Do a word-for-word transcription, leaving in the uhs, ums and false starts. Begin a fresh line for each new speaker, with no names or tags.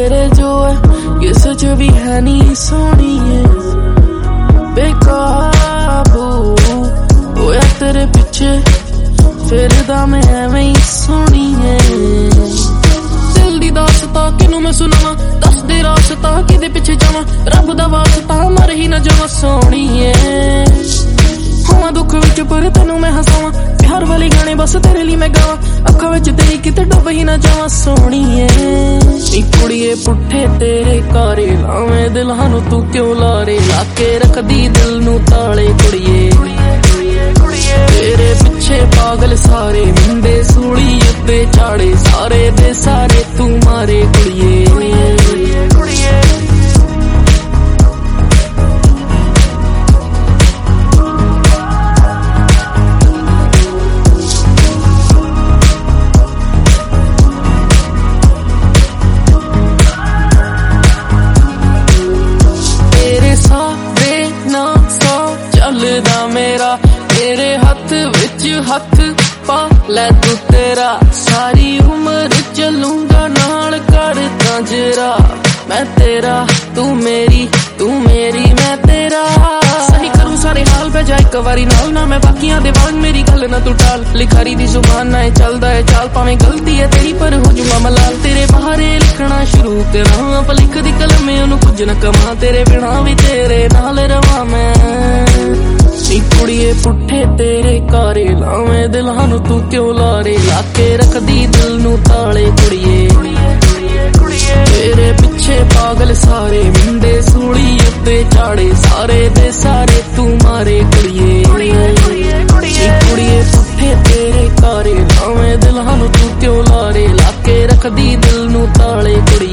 तेरे जो है ये सच भी है नहीं सोनी है बेकाबू होया तेरे पिछे फिरदा मैं एवें ही सोनी है दिल दी दास्तां किनू मैं सुनावां दस दे रास्ता किदे पिछे जावां रब दा वास्ता मर ही ना जावां सोनी है होवां दुख विच पर तैनू मैं हसावां प्यार वाले गाने बस तेरे लिए मैं गावां अखां विच तेरी किते डुब ही ना जावां सोनी है नी कुड़िए पुट्ठे तेरे कारे लावें दिलां नू तू क्यों लारे लाके रखदी दिल नू ताले कुड़िए तेरे पिछे पागल सारे मुंडे सूली उत्ते चाड़े सारे दे सारे तू मारे कुड़िए तेरे सारे ना सौ चलदा मेरा तेरे हथ विच हथ पा ले तू तेरा सारी उम्र चलूंगा नाल करदा जरा मैं तेरा तू मेरी तू मेरी मैं तेरा सही करूं सारे हाल पे जा एक बारी नाल ना मैं बाकियां दे वांग मेरी गल ना तू टाल लिखारी दी जुबान ना चलदा है चाल पावें गलती है तेरी पर हो जुमा मलाल तेरे बहारे लिखना शुरू करा आप लिख दी कलम में ओनू कुछ ना कमा तेरे बिना भी तेरे नाल रवा मैं नी कुड़िए पुट्ठे तेरे कारे लावें दिलां नू तू क्यों लारे लाके रखदी दिल नू ताले कुड़िए तेरे पिछे पागल सारे मुंडे सूली उत्ते चाड़े सारे दे सारे तू मारे कुड़िए नी कुड़िए पुट्ठे तेरे कारे लावें दिलां नू तू क्यों लारे लाके रखदी दिल नू ताले कुड़िए